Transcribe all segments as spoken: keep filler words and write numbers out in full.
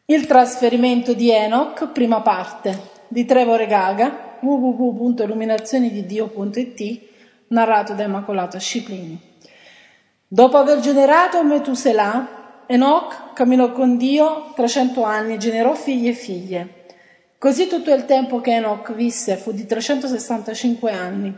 Il trasferimento di Enoch, prima parte, di Trevor Gaga, w w w punto illuminazioni di dio punto i t, narrato da Immacolato Sciplini. Dopo aver generato Metusela, Enoch camminò con Dio trecento anni e generò figli e figlie. Così tutto il tempo che Enoch visse fu di trecentosessantacinque anni.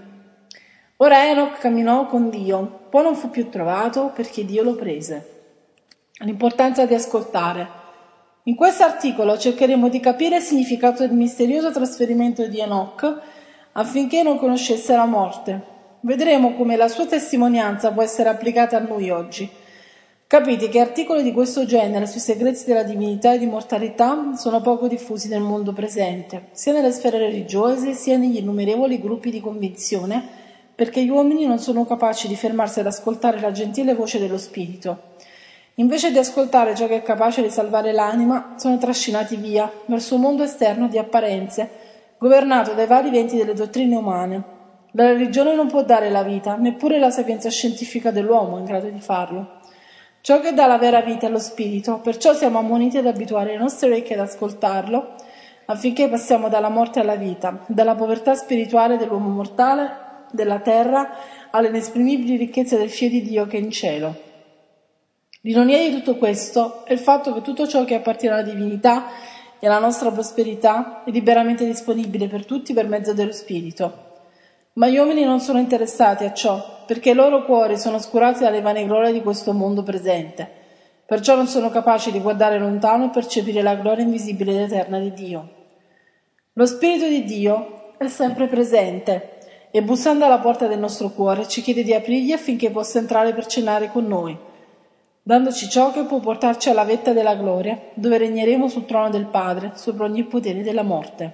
Ora Enoch camminò con Dio, poi non fu più trovato perché Dio lo prese. L'importanza di ascoltare. In questo articolo cercheremo di capire il significato del misterioso trasferimento di Enoch affinché non conoscesse la morte. Vedremo come la sua testimonianza può essere applicata a noi oggi. Capite che articoli di questo genere sui segreti della divinità e di immortalità sono poco diffusi nel mondo presente, sia nelle sfere religiose sia negli innumerevoli gruppi di convinzione, perché gli uomini non sono capaci di fermarsi ad ascoltare la gentile voce dello spirito. Invece di ascoltare ciò che è capace di salvare l'anima, sono trascinati via, verso un mondo esterno di apparenze, governato dai vari venti delle dottrine umane. La religione non può dare la vita, neppure la sapienza scientifica dell'uomo è in grado di farlo. Ciò che dà la vera vita è lo spirito, perciò siamo ammoniti ad abituare le nostre orecchie ad ascoltarlo, affinché passiamo dalla morte alla vita, dalla povertà spirituale dell'uomo mortale, della terra, alle inesprimibili ricchezze del fiat di Dio che è in cielo. L'ironia di tutto questo è il fatto che tutto ciò che appartiene alla divinità e alla nostra prosperità è liberamente disponibile per tutti per mezzo dello spirito. Ma gli uomini non sono interessati a ciò, perché i loro cuori sono oscurati dalle vane glorie di questo mondo presente. Perciò non sono capaci di guardare lontano e percepire la gloria invisibile ed eterna di Dio. Lo Spirito di Dio è sempre presente e, bussando alla porta del nostro cuore, ci chiede di aprirgli affinché possa entrare per cenare con noi, dandoci ciò che può portarci alla vetta della gloria, dove regneremo sul trono del Padre, sopra ogni potere della morte.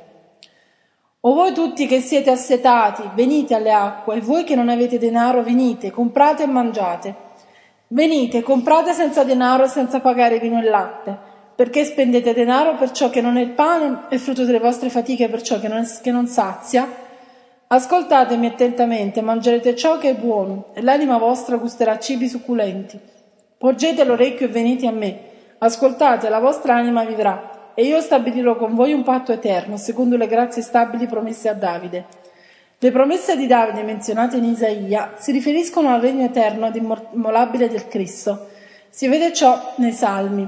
O voi tutti che siete assetati, venite alle acque, e voi che non avete denaro, venite, comprate e mangiate. Venite, comprate senza denaro e senza pagare vino e latte, perché spendete denaro per ciò che non è il pane e frutto delle vostre fatiche per ciò che non, che non sazia. Ascoltatemi attentamente, mangerete ciò che è buono, e l'anima vostra gusterà cibi succulenti. Porgete l'orecchio e venite a me, ascoltate, la vostra anima vivrà, e io stabilirò con voi un patto eterno, secondo le grazie stabili promesse a Davide. Le promesse di Davide menzionate in Isaia si riferiscono al regno eterno ed immolabile del Cristo. Si vede ciò nei Salmi.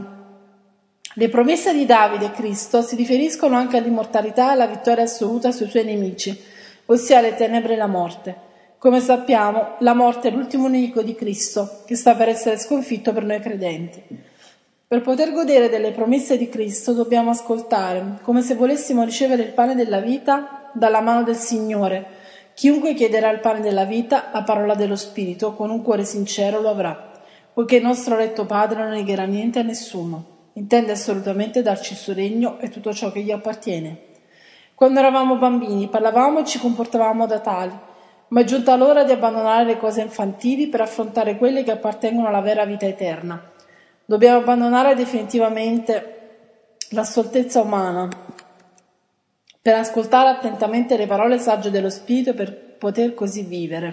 Le promesse di Davide e Cristo si riferiscono anche all'immortalità e alla vittoria assoluta sui suoi nemici, ossia le tenebre e la morte. Come sappiamo, la morte è l'ultimo nemico di Cristo, che sta per essere sconfitto per noi credenti. Per poter godere delle promesse di Cristo dobbiamo ascoltare, come se volessimo ricevere il pane della vita dalla mano del Signore. Chiunque chiederà il pane della vita, la parola dello Spirito, con un cuore sincero lo avrà, poiché il nostro retto Padre non negherà niente a nessuno. Intende assolutamente darci il suo regno e tutto ciò che gli appartiene. Quando eravamo bambini parlavamo e ci comportavamo da tali, ma è giunta l'ora di abbandonare le cose infantili per affrontare quelle che appartengono alla vera vita eterna. Dobbiamo abbandonare definitivamente la stoltezza umana per ascoltare attentamente le parole sagge dello Spirito per poter così vivere.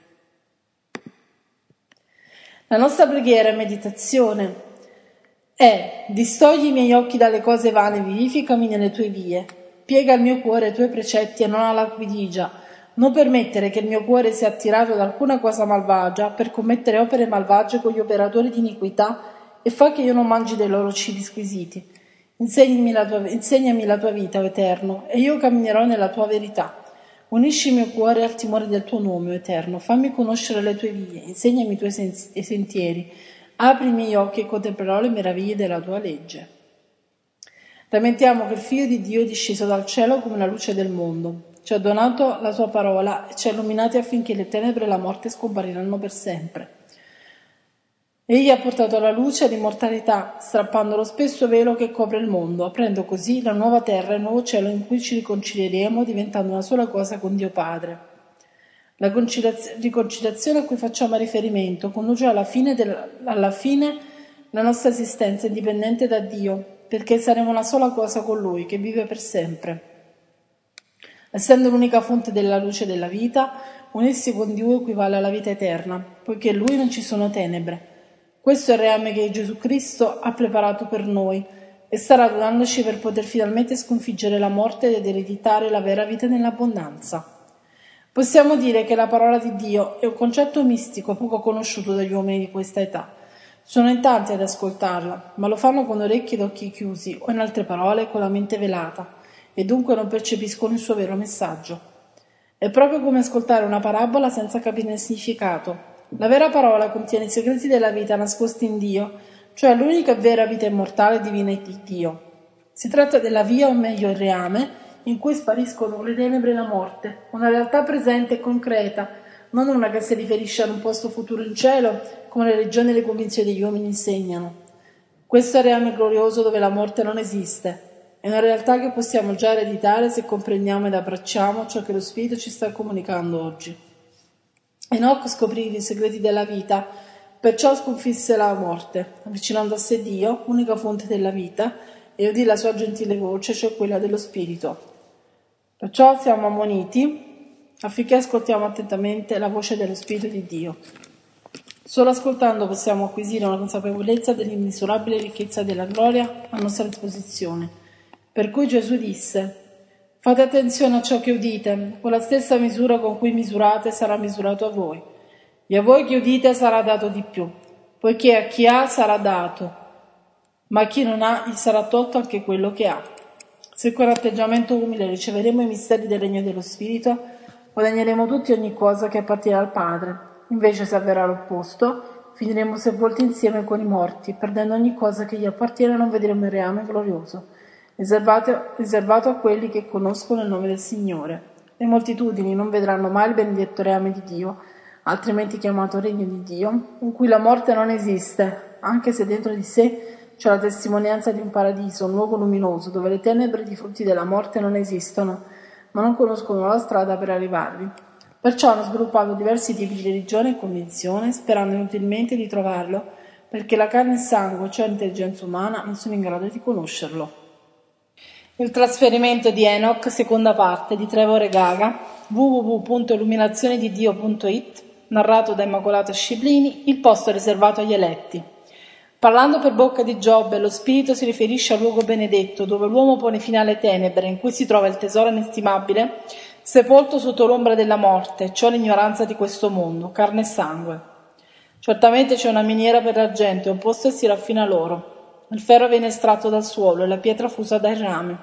La nostra preghiera e meditazione è: distogli i miei occhi dalle cose vane, vivificami nelle tue vie, piega il mio cuore ai tuoi precetti e non alla quidigia. Non permettere che il mio cuore sia attirato da alcuna cosa malvagia per commettere opere malvagie con gli operatori di iniquità e fa che io non mangi dei loro cibi squisiti. Insegnami la tua, insegnami la tua vita, o Eterno, e io camminerò nella tua verità. Unisci il mio cuore al timore del tuo nome, o Eterno, fammi conoscere le tue vie, insegnami i tuoi sentieri, apri i miei occhi e contemplerò le meraviglie della tua legge. Lamentiamo che il Figlio di Dio è disceso dal cielo come la luce del mondo. Ci ha donato la sua parola e ci ha illuminati affinché le tenebre e la morte scompariranno per sempre. Egli ha portato la luce e l'immortalità, strappando lo spesso velo che copre il mondo, aprendo così la nuova terra e il nuovo cielo in cui ci riconcilieremo, diventando una sola cosa con Dio Padre. La riconciliazione a cui facciamo riferimento conduce alla fine, del, alla fine la nostra esistenza indipendente da Dio, perché saremo una sola cosa con Lui, che vive per sempre. Essendo l'unica fonte della luce della vita, unirsi con Dio equivale alla vita eterna, poiché in Lui non ci sono tenebre. Questo è il reame che Gesù Cristo ha preparato per noi, e sta radunandoci per poter finalmente sconfiggere la morte ed ereditare la vera vita nell'abbondanza. Possiamo dire che la parola di Dio è un concetto mistico poco conosciuto dagli uomini di questa età. Sono in tanti ad ascoltarla, ma lo fanno con orecchi ed occhi chiusi, o in altre parole con la mente velata, e dunque non percepiscono il suo vero messaggio. È proprio come ascoltare una parabola senza capirne il significato. La vera parola contiene i segreti della vita nascosti in Dio, cioè l'unica vera vita immortale e divina di Dio. Si tratta della via, o meglio il reame, in cui spariscono le tenebre e la morte, una realtà presente e concreta, non una che si riferisce ad un posto futuro in cielo, come le religioni e le convinzioni degli uomini insegnano. Questo è il reame glorioso dove la morte non esiste. È una realtà che possiamo già ereditare se comprendiamo ed abbracciamo ciò che lo Spirito ci sta comunicando oggi. Enoch scoprì i segreti della vita, perciò sconfisse la morte, avvicinando a sé Dio, unica fonte della vita, e udì la sua gentile voce, cioè quella dello Spirito. Perciò siamo ammoniti affinché ascoltiamo attentamente la voce dello Spirito di Dio. Solo ascoltando possiamo acquisire una consapevolezza dell'immisurabile ricchezza della gloria a nostra disposizione. Per cui Gesù disse: fate attenzione a ciò che udite, con la stessa misura con cui misurate sarà misurato a voi. E a voi che udite sarà dato di più, poiché a chi ha sarà dato, ma a chi non ha gli sarà tolto anche quello che ha. Se con atteggiamento umile riceveremo i misteri del regno dello Spirito, guadagneremo tutti ogni cosa che appartiene al Padre. Invece, se avverrà l'opposto, finiremo sepolti insieme con i morti, perdendo ogni cosa che gli appartiene e non vedremo il reame glorioso, riservato, riservato a quelli che conoscono il nome del Signore. Le moltitudini non vedranno mai il benedetto reame di Dio, altrimenti chiamato regno di Dio, in cui la morte non esiste, anche se dentro di sé c'è la testimonianza di un paradiso, un luogo luminoso, dove le tenebre e i frutti della morte non esistono, ma non conoscono la strada per arrivarvi. Perciò hanno sviluppato diversi tipi di religione e convinzione, sperando inutilmente di trovarlo, perché la carne e il sangue, cioè l'intelligenza umana, non sono in grado di conoscerlo. Il trasferimento di Enoch, seconda parte, di Trevor Gaga, w w w punto illuminazionididio punto i t, narrato da Immacolata Sciblini, il posto riservato agli eletti. Parlando per bocca di Giobbe, lo Spirito si riferisce al luogo benedetto, dove l'uomo pone fine alle tenebre, in cui si trova il tesoro inestimabile, sepolto sotto l'ombra della morte, cioè l'ignoranza di questo mondo, carne e sangue. Certamente c'è una miniera per l'argento e un posto e si raffina l'oro. Il ferro viene estratto dal suolo e la pietra fusa dai rami.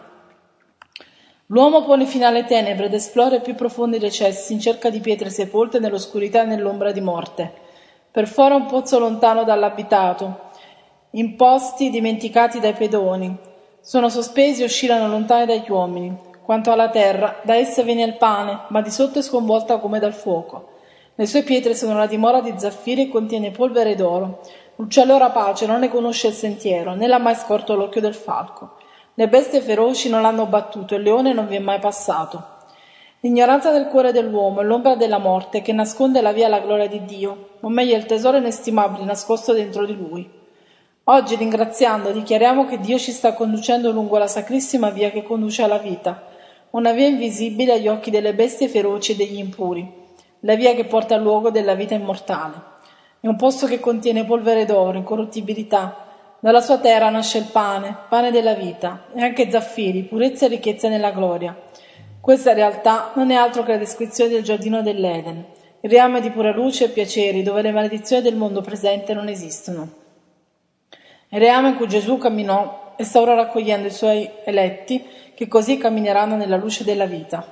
L'uomo pone fine alle tenebre ed esplora i più profondi recessi in cerca di pietre sepolte nell'oscurità e nell'ombra di morte. Perfora un pozzo lontano dall'abitato, in posti dimenticati dai pedoni. Sono sospesi e oscillano lontani dagli uomini. Quanto alla terra, da essa viene il pane, ma di sotto è sconvolta come dal fuoco. Le sue pietre sono la dimora di zaffiri e contiene polvere d'oro. L'uccello rapace non ne conosce il sentiero, né l'ha mai scorto l'occhio del falco. Le bestie feroci non l'hanno battuto e il leone non vi è mai passato. L'ignoranza del cuore dell'uomo è l'ombra della morte che nasconde la via alla gloria di Dio, o meglio il tesoro inestimabile nascosto dentro di lui. Oggi, ringraziando, dichiariamo che Dio ci sta conducendo lungo la sacrissima via che conduce alla vita, una via invisibile agli occhi delle bestie feroci e degli impuri, la via che porta al luogo della vita immortale. È un posto che contiene polvere d'oro, incorruttibilità. Dalla sua terra nasce il pane, pane della vita, e anche zaffiri, purezza e ricchezza nella gloria. Questa realtà non è altro che la descrizione del giardino dell'Eden, il reame di pura luce e piaceri, dove le maledizioni del mondo presente non esistono. Il reame in cui Gesù camminò e sta ora raccogliendo i suoi eletti, che così cammineranno nella luce della vita.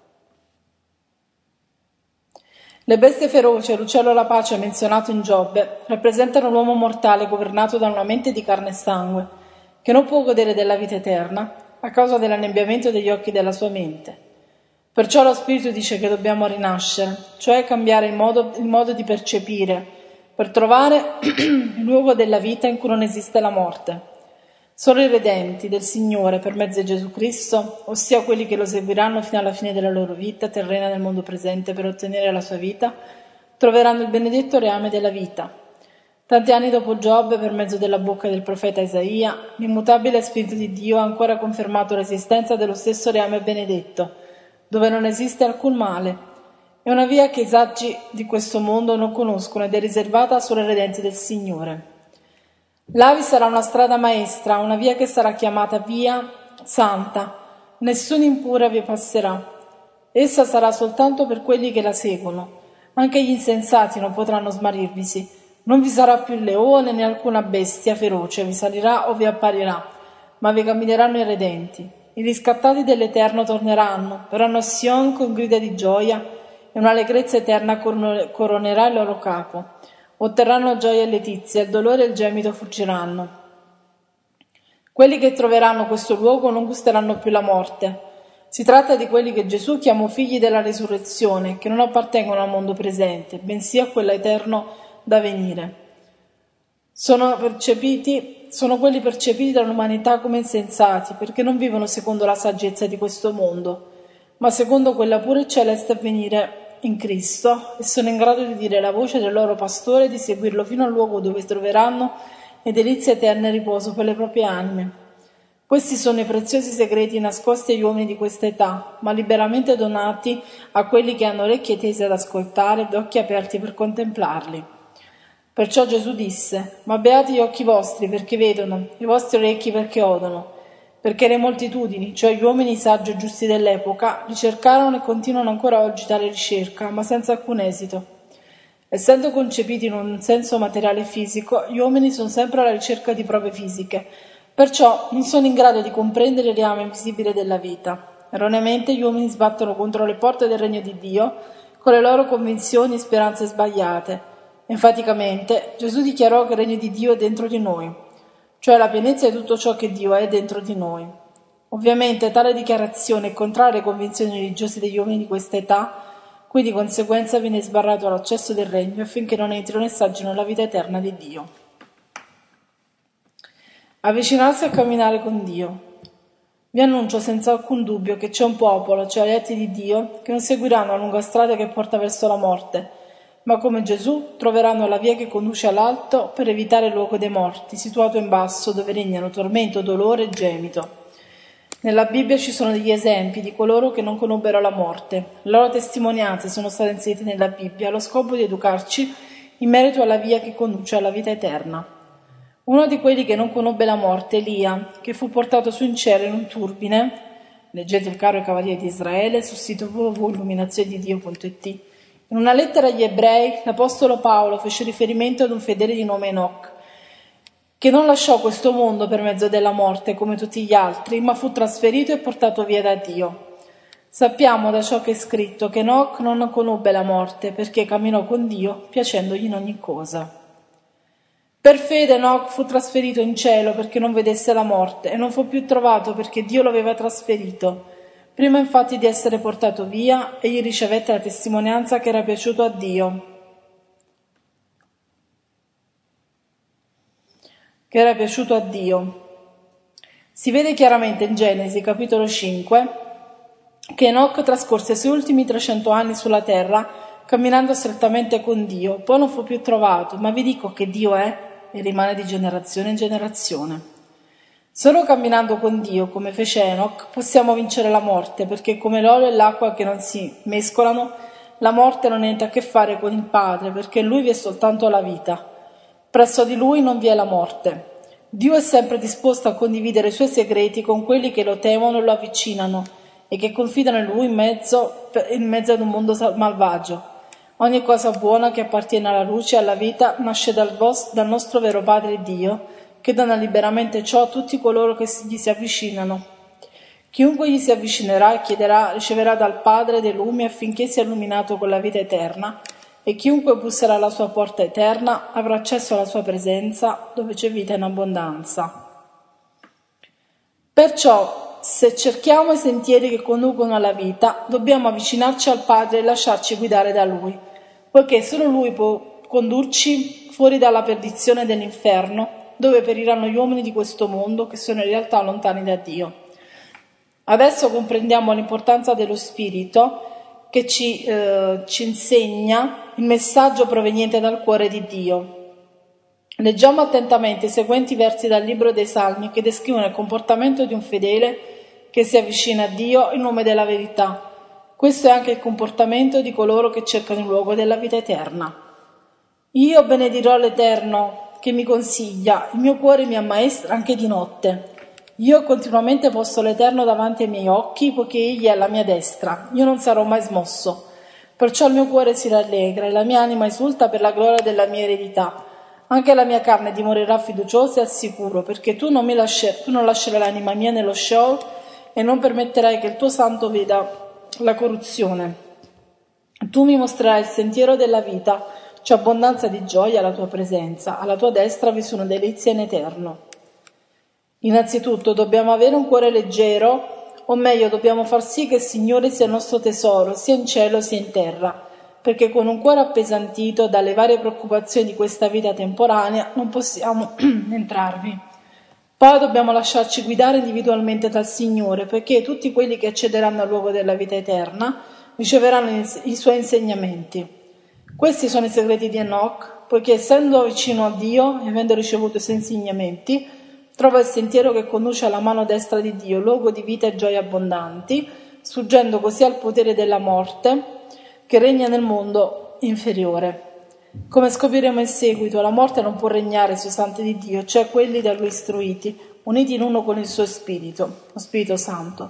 Le bestie feroci e l'uccello rapace menzionato in Giobbe rappresentano l'uomo mortale governato da una mente di carne e sangue, che non può godere della vita eterna a causa dell'annebbiamento degli occhi della sua mente. Perciò lo Spirito dice che dobbiamo rinascere, cioè cambiare il modo, il modo di percepire, per trovare il luogo della vita in cui non esiste la morte. Solo i redenti del Signore per mezzo di Gesù Cristo, ossia quelli che lo seguiranno fino alla fine della loro vita terrena nel mondo presente per ottenere la sua vita, troveranno il benedetto reame della vita. Tanti anni dopo Giobbe, per mezzo della bocca del profeta Isaia, l'immutabile Spirito di Dio ha ancora confermato l'esistenza dello stesso reame benedetto, dove non esiste alcun male. È una via che i saggi di questo mondo non conoscono ed è riservata solo ai redenti del Signore. Là vi sarà una strada maestra, una via che sarà chiamata via santa. Nessun impura vi passerà. Essa sarà soltanto per quelli che la seguono. Anche gli insensati non potranno smarrirvisi. Non vi sarà più il leone né alcuna bestia feroce vi salirà o vi apparirà, ma vi cammineranno i redenti. I riscattati dell'Eterno torneranno, verranno a Sion con grida di gioia e un'allegrezza eterna coronerà il loro capo. Otterranno gioia e letizia, il dolore e il gemito fuggiranno. Quelli che troveranno questo luogo non gusteranno più la morte. Si tratta di quelli che Gesù chiamò figli della risurrezione, che non appartengono al mondo presente, bensì a quello eterno da venire. Sono percepiti, sono quelli percepiti dall'umanità come insensati, perché non vivono secondo la saggezza di questo mondo, ma secondo quella pura e celeste avvenire in Cristo, e sono in grado di dire la voce del loro pastore e di seguirlo fino al luogo dove troveranno e delizie eterne e riposo per le proprie anime. Questi sono i preziosi segreti nascosti agli uomini di questa età, ma liberamente donati a quelli che hanno orecchie tese ad ascoltare ed occhi aperti per contemplarli. Perciò Gesù disse: ma beati gli occhi vostri perché vedono, i vostri orecchi perché odono, perché le moltitudini, cioè gli uomini saggi e giusti dell'epoca, ricercarono e continuano ancora oggi tale ricerca, ma senza alcun esito. Essendo concepiti in un senso materiale e fisico, gli uomini sono sempre alla ricerca di prove fisiche, perciò non sono in grado di comprendere il reame invisibile della vita. Erroneamente gli uomini sbattono contro le porte del regno di Dio con le loro convinzioni e speranze sbagliate. Enfaticamente Gesù dichiarò che il regno di Dio è dentro di noi, cioè la pienezza di tutto ciò che Dio è dentro di noi. Ovviamente tale dichiarazione è contraria alle convinzioni religiose degli uomini di questa età, cui di conseguenza viene sbarrato l'accesso del regno affinché non entrino e saggino la vita eterna di Dio. Avvicinarsi a camminare con Dio. Vi annuncio senza alcun dubbio che c'è un popolo, cioè gli eletti di Dio, che non seguiranno la lunga strada che porta verso la morte, ma come Gesù troveranno la via che conduce all'alto per evitare il luogo dei morti, situato in basso, dove regnano tormento, dolore e gemito. Nella Bibbia ci sono degli esempi di coloro che non conobbero la morte. Le loro testimonianze sono state inserite nella Bibbia allo scopo di educarci in merito alla via che conduce alla vita eterna. Uno di quelli che non conobbe la morte, Elia, che fu portato su in cielo in un turbine, leggete il Caro ai Cavalieri di Israele sul sito w w w punto illuminazione di dio punto i t. In una lettera agli ebrei, l'apostolo Paolo fece riferimento ad un fedele di nome Enoch, che non lasciò questo mondo per mezzo della morte come tutti gli altri, ma fu trasferito e portato via da Dio. Sappiamo da ciò che è scritto che Enoch non conobbe la morte perché camminò con Dio, piacendogli in ogni cosa. Per fede Enoch fu trasferito in cielo perché non vedesse la morte e non fu più trovato perché Dio lo aveva trasferito. Prima infatti di essere portato via, egli ricevette la testimonianza che era piaciuto a Dio. Che era piaciuto a Dio. Si vede chiaramente in Genesi, capitolo cinque, che Enoch trascorse i suoi ultimi trecento anni sulla terra camminando strettamente con Dio, poi non fu più trovato, ma vi dico che Dio è e rimane di generazione in generazione. Solo camminando con Dio, come fece Enoch, possiamo vincere la morte, perché come l'olio e l'acqua che non si mescolano, la morte non ha niente a che fare con il Padre, perché in Lui vi è soltanto la vita. Presso di Lui non vi è la morte. Dio è sempre disposto a condividere i Suoi segreti con quelli che lo temono e lo avvicinano e che confidano in Lui in mezzo, in mezzo ad un mondo malvagio. Ogni cosa buona che appartiene alla luce e alla vita nasce dal, vostro, dal nostro vero Padre Dio, che dona liberamente ciò a tutti coloro che gli si avvicinano. Chiunque gli si avvicinerà e chiederà riceverà dal Padre dei lumi affinché sia illuminato con la vita eterna, e chiunque busserà alla sua porta eterna avrà accesso alla sua presenza dove c'è vita in abbondanza. Perciò, se cerchiamo i sentieri che conducono alla vita, dobbiamo avvicinarci al Padre e lasciarci guidare da Lui, poiché solo Lui può condurci fuori dalla perdizione dell'inferno, dove periranno gli uomini di questo mondo che sono in realtà lontani da Dio. Adesso comprendiamo l'importanza dello Spirito che ci, eh, ci insegna il messaggio proveniente dal cuore di Dio. Leggiamo attentamente i seguenti versi dal libro dei Salmi che descrivono il comportamento di un fedele che si avvicina a Dio in nome della verità. Questo è anche il comportamento di coloro che cercano il luogo della vita eterna. Io benedirò l'Eterno che mi consiglia, il mio cuore mi ammaestra anche di notte. Io ho continuamente posto l'Eterno davanti ai miei occhi, poiché Egli è alla mia destra. Io non sarò mai smosso. Perciò il mio cuore si rallegra e la mia anima esulta per la gloria della mia eredità. Anche la mia carne dimorerà fiduciosa e al sicuro, perché tu non, mi lascer- tu non lascerai l'anima mia nello Sheol e non permetterai che il tuo santo veda la corruzione. Tu mi mostrerai il sentiero della vita, c'è abbondanza di gioia alla tua presenza, alla tua destra vi sono delizie in eterno. Innanzitutto dobbiamo avere un cuore leggero, o meglio dobbiamo far sì che il Signore sia il nostro tesoro, sia in cielo sia in terra, perché con un cuore appesantito dalle varie preoccupazioni di questa vita temporanea non possiamo entrarvi. Poi dobbiamo lasciarci guidare individualmente dal Signore, perché tutti quelli che accederanno al luogo della vita eterna riceveranno i suoi insegnamenti. Questi sono i segreti di Enoch, poiché essendo vicino a Dio e avendo ricevuto i suoi insegnamenti, trova il sentiero che conduce alla mano destra di Dio, luogo di vita e gioie abbondanti, sfuggendo così al potere della morte che regna nel mondo inferiore. Come scopriremo in seguito, la morte non può regnare sui santi di Dio, cioè quelli da Lui istruiti, uniti in uno con il suo Spirito, lo Spirito Santo.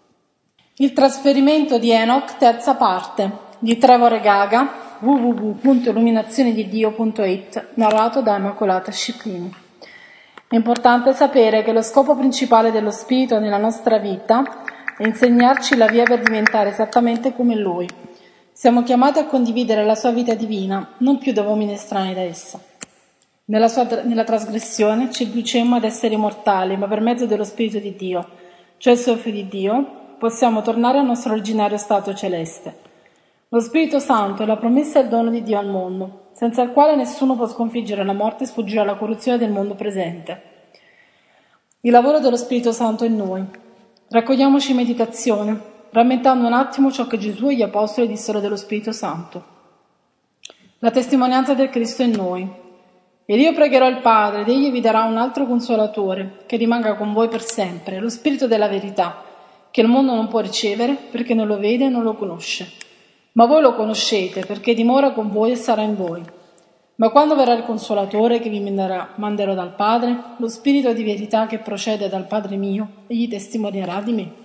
Il trasferimento di Enoch, terza parte, di Trevor Gaga, w w w punto illuminazionididio punto it, narrato da Immacolata Sciplini. È importante sapere che lo scopo principale dello Spirito nella nostra vita è insegnarci la via per diventare esattamente come Lui. Siamo chiamati a condividere la sua vita divina, non più da uomini estranei da essa. Nella, sua, nella trasgressione ci riducemmo ad essere mortali, ma per mezzo dello Spirito di Dio, cioè il suo Figlio di Dio, possiamo tornare al nostro originario stato celeste. Lo Spirito Santo è la promessa e il dono di Dio al mondo, senza il quale nessuno può sconfiggere la morte e sfuggire alla corruzione del mondo presente. Il lavoro dello Spirito Santo in noi. Raccogliamoci in meditazione, rammentando un attimo ciò che Gesù e gli Apostoli dissero dello Spirito Santo. La testimonianza del Cristo in noi. Ed io pregherò il Padre, ed Egli vi darà un altro Consolatore, che rimanga con voi per sempre, lo Spirito della verità, che il mondo non può ricevere, perché non lo vede e non lo conosce. Ma voi lo conoscete, perché dimora con voi e sarà in voi. Ma quando verrà il Consolatore che vi manderà, manderò dal Padre, lo Spirito di verità che procede dal Padre mio, egli testimonierà di me.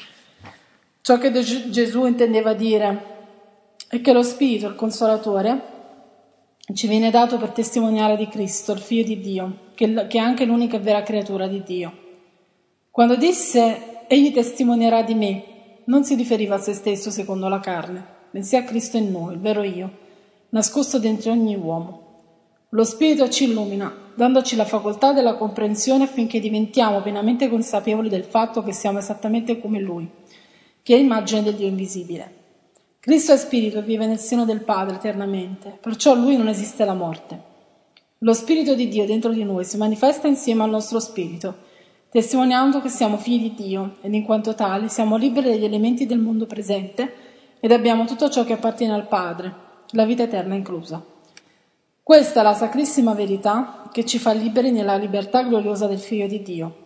Ciò che Gesù intendeva dire è che lo Spirito, il Consolatore, ci viene dato per testimoniare di Cristo, il Figlio di Dio, che è anche l'unica e vera creatura di Dio. Quando disse egli testimonierà di me, non si riferiva a se stesso secondo la carne, bensì a Cristo in noi, il vero io, nascosto dentro ogni uomo. Lo Spirito ci illumina, dandoci la facoltà della comprensione affinché diventiamo pienamente consapevoli del fatto che siamo esattamente come Lui, che è immagine del Dio invisibile. Cristo è Spirito e vive nel seno del Padre eternamente, perciò Lui non esiste la morte. Lo Spirito di Dio dentro di noi si manifesta insieme al nostro Spirito, testimoniando che siamo figli di Dio ed in quanto tali siamo liberi dagli elementi del mondo presente ed abbiamo tutto ciò che appartiene al Padre, la vita eterna inclusa. Questa è la sacrissima verità che ci fa liberi nella libertà gloriosa del Figlio di Dio.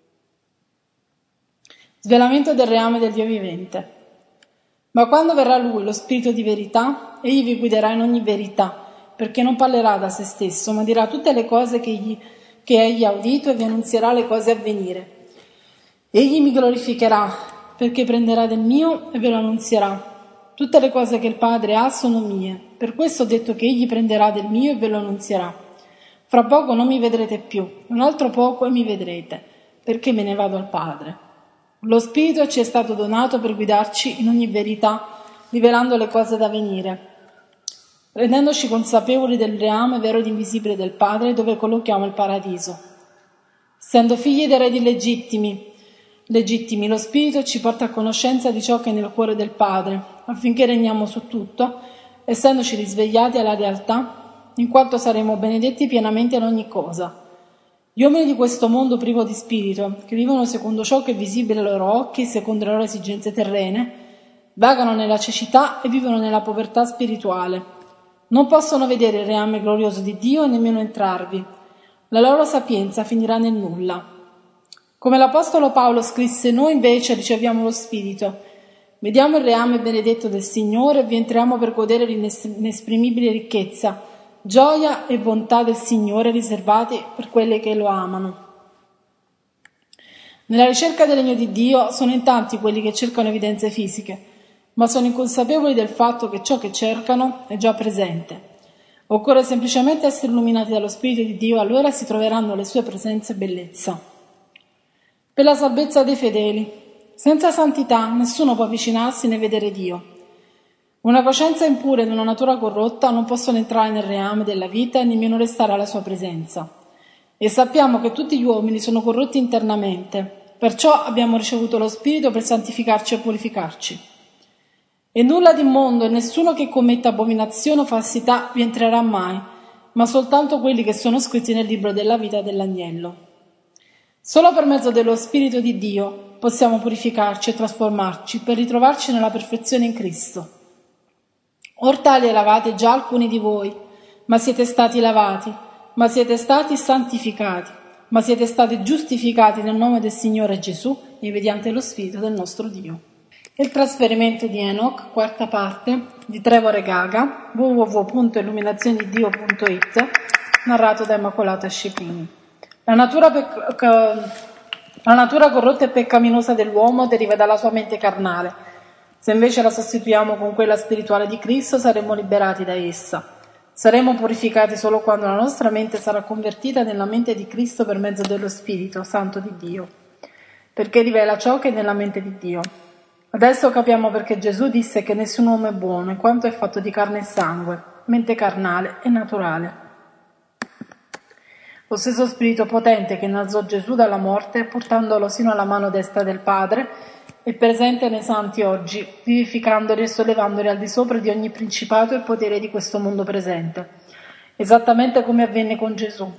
Svelamento del reame del Dio vivente. Ma quando verrà Lui, lo Spirito di verità, Egli vi guiderà in ogni verità, perché non parlerà da se stesso, ma dirà tutte le cose che Egli, che egli ha udito e vi annunzierà le cose a venire. Egli mi glorificherà, perché prenderà del mio e ve lo annunzierà. Tutte le cose che il Padre ha sono mie, per questo ho detto che Egli prenderà del mio e ve lo annunzierà. Fra poco non mi vedrete più, un altro poco e mi vedrete, perché me ne vado al Padre. Lo Spirito ci è stato donato per guidarci in ogni verità, rivelando le cose da venire, rendendoci consapevoli del reame vero ed invisibile del Padre, dove collochiamo il paradiso. Essendo figli dei re legittimi, legittimi, lo Spirito ci porta a conoscenza di ciò che è nel cuore del Padre, affinché regniamo su tutto, essendoci risvegliati alla realtà, in quanto saremo benedetti pienamente in ogni cosa. Gli uomini di questo mondo privo di spirito, che vivono secondo ciò che è visibile ai loro occhi, secondo le loro esigenze terrene, vagano nella cecità e vivono nella povertà spirituale. Non possono vedere il reame glorioso di Dio e nemmeno entrarvi. La loro sapienza finirà nel nulla. Come l'Apostolo Paolo scrisse, noi invece riceviamo lo Spirito, vediamo il reame benedetto del Signore e vi entriamo per godere l'inesprimibile ricchezza Gioia e bontà del Signore riservati per quelli che lo amano. Nella ricerca del regno di Dio sono in tanti quelli che cercano evidenze fisiche, ma sono inconsapevoli del fatto che ciò che cercano è già presente. Occorre semplicemente essere illuminati dallo Spirito di Dio, allora si troveranno le sue presenze e bellezza. Per la salvezza dei fedeli. Senza santità nessuno può avvicinarsi né vedere Dio. Una coscienza impura ed una natura corrotta non possono entrare nel reame della vita e nemmeno restare alla sua presenza. E sappiamo che tutti gli uomini sono corrotti internamente, perciò abbiamo ricevuto lo Spirito per santificarci e purificarci. E nulla di immondo e nessuno che commetta abominazione o falsità vi entrerà mai, ma soltanto quelli che sono scritti nel libro della vita dell'agnello. Solo per mezzo dello Spirito di Dio possiamo purificarci e trasformarci per ritrovarci nella perfezione in Cristo. Or tali eravate già alcuni di voi, ma siete stati lavati, ma siete stati santificati, ma siete stati giustificati nel nome del Signore Gesù e mediante lo Spirito del nostro Dio. Il trasferimento di Enoch, quarta parte, di Trevor Gaga, w w w punto illuminazionidio punto i t, narrato da Immacolata Sciplini. La natura, pec- la natura corrotta e peccaminosa dell'uomo deriva dalla sua mente carnale. Se invece la sostituiamo con quella spirituale di Cristo, saremo liberati da essa. Saremo purificati solo quando la nostra mente sarà convertita nella mente di Cristo per mezzo dello Spirito Santo di Dio, perché rivela ciò che è nella mente di Dio. Adesso capiamo perché Gesù disse che nessun uomo è buono, in quanto è fatto di carne e sangue, mente carnale e naturale. Lo stesso Spirito potente che innalzò Gesù dalla morte, portandolo sino alla mano destra del Padre, è presente nei santi oggi, vivificandoli e sollevandoli al di sopra di ogni principato e potere di questo mondo presente, esattamente come avvenne con Gesù.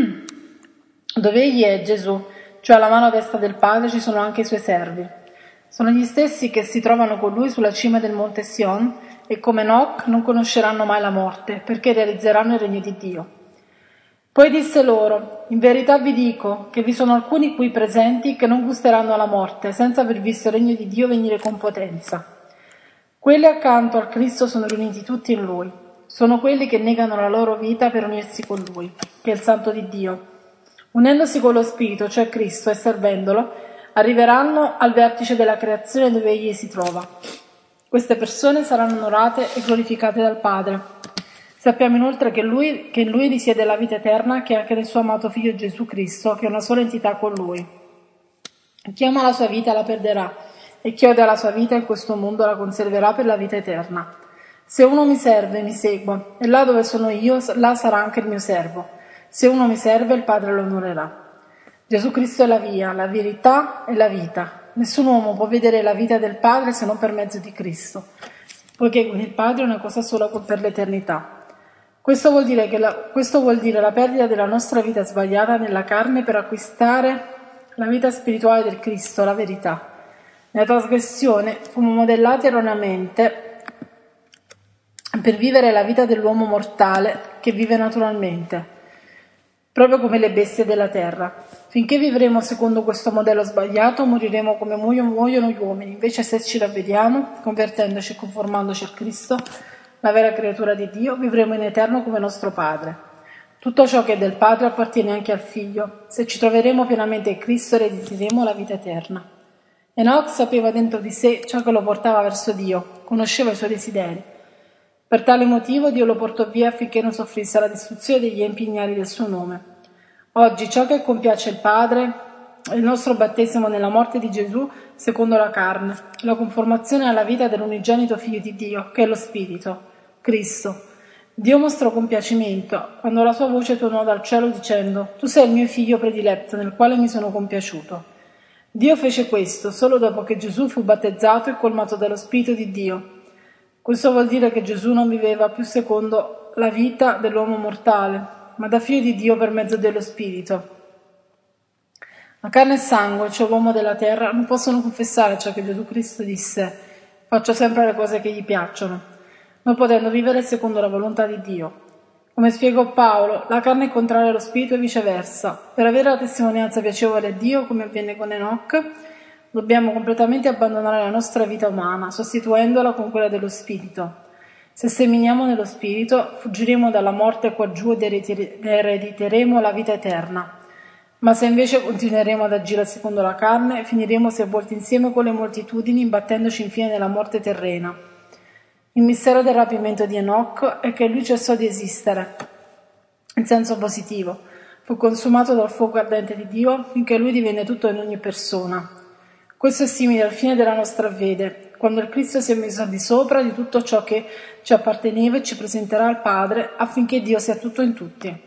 Dove egli è, Gesù, cioè alla mano destra del Padre, ci sono anche i suoi servi. Sono gli stessi che si trovano con lui sulla cima del monte Sion e come Enoch non conosceranno mai la morte, perché realizzeranno il regno di Dio. Poi disse loro: in verità vi dico che vi sono alcuni qui presenti che non gusteranno la morte, senza aver visto il regno di Dio venire con potenza. Quelli accanto al Cristo sono riuniti tutti in Lui. Sono quelli che negano la loro vita per unirsi con Lui, che è il Santo di Dio. Unendosi con lo Spirito, cioè Cristo, e servendolo, arriveranno al vertice della creazione dove Egli si trova. Queste persone saranno onorate e glorificate dal Padre. Sappiamo inoltre che, lui, che in Lui risiede la vita eterna, che è anche nel suo amato Figlio Gesù Cristo, che è una sola entità con Lui. Chi ama la sua vita la perderà, e chi odia la sua vita in questo mondo la conserverà per la vita eterna. Se uno mi serve, mi segua, e là dove sono io, là sarà anche il mio servo. Se uno mi serve, il Padre lo onorerà. Gesù Cristo è la via, la verità e la vita. Nessun uomo può vedere la vita del Padre se non per mezzo di Cristo, poiché con il Padre è una cosa sola per l'eternità. Questo vuol dire che la, questo vuol dire la perdita della nostra vita sbagliata nella carne per acquistare la vita spirituale del Cristo, la verità. Nella trasgressione fummo modellati erroneamente per vivere la vita dell'uomo mortale che vive naturalmente, proprio come le bestie della terra. Finché vivremo secondo questo modello sbagliato, moriremo come muoiono gli uomini. Invece se ci ravvediamo, convertendoci e conformandoci a Cristo, la vera creatura di Dio, vivremo in eterno come nostro Padre. Tutto ciò che è del Padre appartiene anche al Figlio. Se ci troveremo pienamente in Cristo, erediteremo la vita eterna. Enoch sapeva dentro di sé ciò che lo portava verso Dio, conosceva i suoi desideri. Per tale motivo Dio lo portò via affinché non soffrisse la distruzione degli empi ignari del suo nome. Oggi ciò che compiace il Padre è il nostro battesimo nella morte di Gesù secondo la carne, la conformazione alla vita dell'unigenito Figlio di Dio, che è lo Spirito, Cristo. Dio mostrò compiacimento quando la sua voce tuonò dal cielo dicendo: tu sei il mio Figlio prediletto, nel quale mi sono compiaciuto. Dio fece questo solo dopo che Gesù fu battezzato e colmato dallo Spirito di Dio. Questo vuol dire che Gesù non viveva più secondo la vita dell'uomo mortale, ma da Figlio di Dio per mezzo dello Spirito. La carne e sangue, cioè l'uomo della terra, non possono confessare ciò che Gesù Cristo disse: faccio sempre le cose che gli piacciono, non potendo vivere secondo la volontà di Dio. Come spiegò Paolo, la carne è contraria allo Spirito e viceversa. Per avere la testimonianza piacevole a Dio, come avviene con Enoch, dobbiamo completamente abbandonare la nostra vita umana, sostituendola con quella dello Spirito. Se seminiamo nello Spirito, fuggiremo dalla morte qua giù ed erediteremo la vita eterna. Ma se invece continueremo ad agire secondo la carne, finiremo sepolti insieme con le moltitudini, imbattendoci infine nella morte terrena. Il mistero del rapimento di Enoch è che lui cessò di esistere, in senso positivo. Fu consumato dal fuoco ardente di Dio finché lui divenne tutto in ogni persona. Questo è simile al fine della nostra fede, quando il Cristo si è messo al di sopra di tutto ciò che ci apparteneva e ci presenterà al Padre affinché Dio sia tutto in tutti.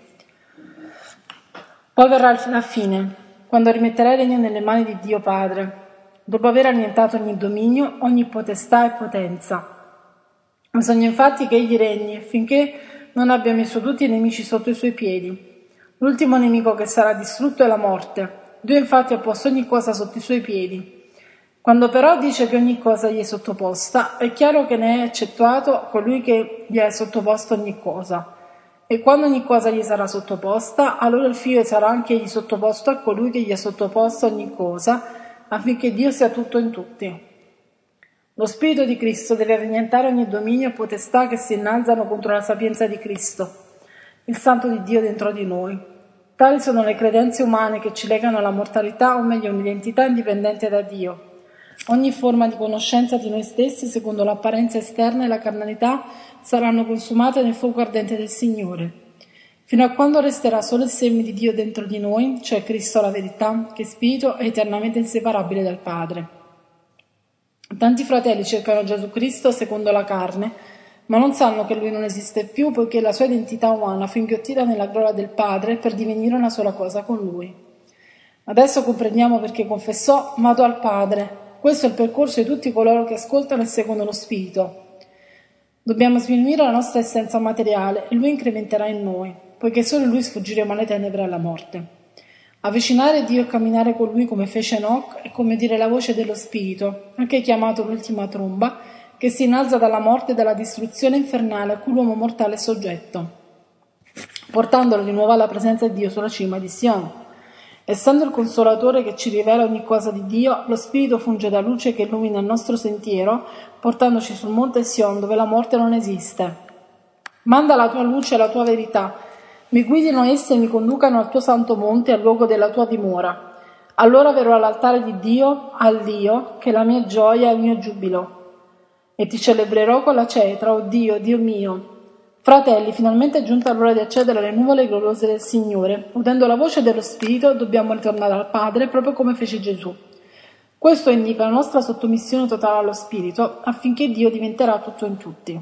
Poi verrà la fine, quando rimetterà il regno nelle mani di Dio Padre, dopo aver annientato ogni dominio, ogni potestà e potenza. Bisogna infatti che egli regni finché non abbia messo tutti i nemici sotto i suoi piedi. L'ultimo nemico che sarà distrutto è la morte. Dio infatti ha posto ogni cosa sotto i suoi piedi. Quando però dice che ogni cosa gli è sottoposta, è chiaro che ne è eccettuato colui che gli è sottoposto ogni cosa. E quando ogni cosa gli sarà sottoposta, allora il figlio sarà anche egli sottoposto a colui che gli ha sottoposto ogni cosa, affinché Dio sia tutto in tutti. Lo Spirito di Cristo deve annientare ogni dominio e potestà che si innalzano contro la sapienza di Cristo, il Santo di Dio dentro di noi. Tali sono le credenze umane che ci legano alla mortalità, o meglio un'identità indipendente da Dio. Ogni forma di conoscenza di noi stessi, secondo l'apparenza esterna e la carnalità, saranno consumate nel fuoco ardente del Signore, fino a quando resterà solo il seme di Dio dentro di noi, cioè Cristo la verità, che Spirito è eternamente inseparabile dal Padre. Tanti fratelli cercano Gesù Cristo secondo la carne, ma non sanno che Lui non esiste più, poiché la sua identità umana fu inghiottita nella gloria del Padre per divenire una sola cosa con Lui. Adesso comprendiamo perché confessò: «Vado al Padre». Questo è il percorso di tutti coloro che ascoltano e seguono lo Spirito. Dobbiamo sminuire la nostra essenza materiale e Lui incrementerà in noi, poiché solo in Lui sfuggiremo alle tenebre e alla morte. Avvicinare Dio e camminare con Lui come fece Enoch è come dire la voce dello Spirito, anche chiamato l'ultima tromba, che si innalza dalla morte e dalla distruzione infernale a cui l'uomo mortale è soggetto, portandolo di nuovo alla presenza di Dio sulla cima di Sion. Essendo il Consolatore che ci rivela ogni cosa di Dio, lo Spirito funge da luce che illumina il nostro sentiero, portandoci sul monte Sion dove la morte non esiste. Manda la tua luce e la tua verità, mi guidino esse e mi conducano al tuo santo monte, al luogo della tua dimora. Allora verrò all'altare di Dio, al Dio, che è la mia gioia e il mio giubilo. E ti celebrerò con la cetra, o Dio, Dio mio. Fratelli, finalmente è giunta l'ora di accedere alle nuvole gloriose del Signore. Udendo la voce dello Spirito, dobbiamo ritornare al Padre, proprio come fece Gesù. Questo indica la nostra sottomissione totale allo Spirito, affinché Dio diventerà tutto in tutti.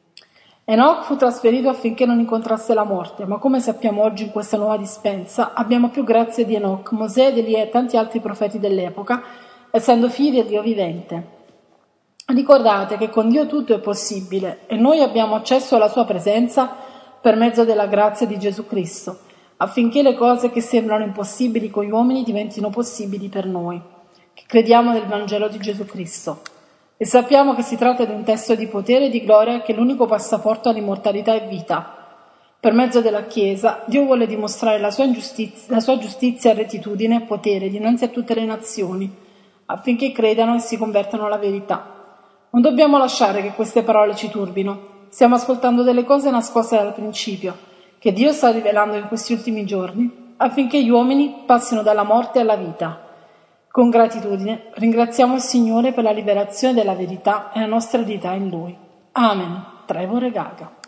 Enoch fu trasferito affinché non incontrasse la morte, ma come sappiamo oggi in questa nuova dispensa, abbiamo più grazie di Enoch, Mosè ed Elia e tanti altri profeti dell'epoca, essendo figli del Dio vivente. Ricordate che con Dio tutto è possibile e noi abbiamo accesso alla sua presenza per mezzo della grazia di Gesù Cristo, affinché le cose che sembrano impossibili con gli uomini diventino possibili per noi, che crediamo nel Vangelo di Gesù Cristo. E sappiamo che si tratta di un testo di potere e di gloria che è l'unico passaporto all'immortalità e vita. Per mezzo della Chiesa, Dio vuole dimostrare la sua, ingiustizia, la sua giustizia, rettitudine e potere dinanzi a tutte le nazioni, affinché credano e si convertano alla verità. Non dobbiamo lasciare che queste parole ci turbino. Stiamo ascoltando delle cose nascoste dal principio, che Dio sta rivelando in questi ultimi giorni, affinché gli uomini passino dalla morte alla vita. Con gratitudine ringraziamo il Signore per la liberazione della verità e la nostra eredità in Lui. Amen. Trevor Gaga.